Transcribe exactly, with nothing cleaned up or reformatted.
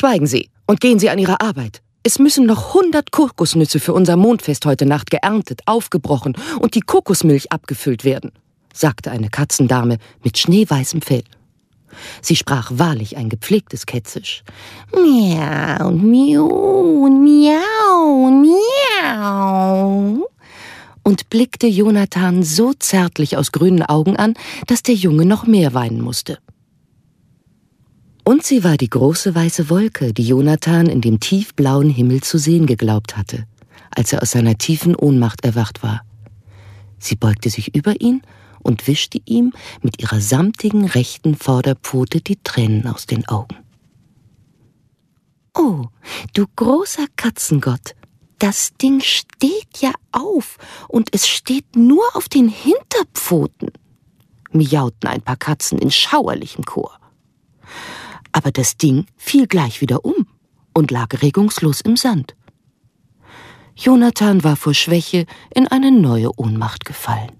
Schweigen Sie und gehen Sie an Ihre Arbeit. Es müssen noch hundert Kokosnüsse für unser Mondfest heute Nacht geerntet, aufgebrochen und die Kokosmilch abgefüllt werden, sagte eine Katzendame mit schneeweißem Fell. Sie sprach wahrlich ein gepflegtes Kätzisch. Miau, miau, miau, miau. Und blickte Jonathan so zärtlich aus grünen Augen an, dass der Junge noch mehr weinen musste. Und sie war die große weiße Wolke, die Jonathan in dem tiefblauen Himmel zu sehen geglaubt hatte, als er aus seiner tiefen Ohnmacht erwacht war. Sie beugte sich über ihn und wischte ihm mit ihrer samtigen rechten Vorderpfote die Tränen aus den Augen. »Oh, du großer Katzengott, das Ding steht ja auf und es steht nur auf den Hinterpfoten«, miauten ein paar Katzen in schauerlichem Chor. Aber das Ding fiel gleich wieder um und lag regungslos im Sand. Jonathan war vor Schwäche in eine neue Ohnmacht gefallen.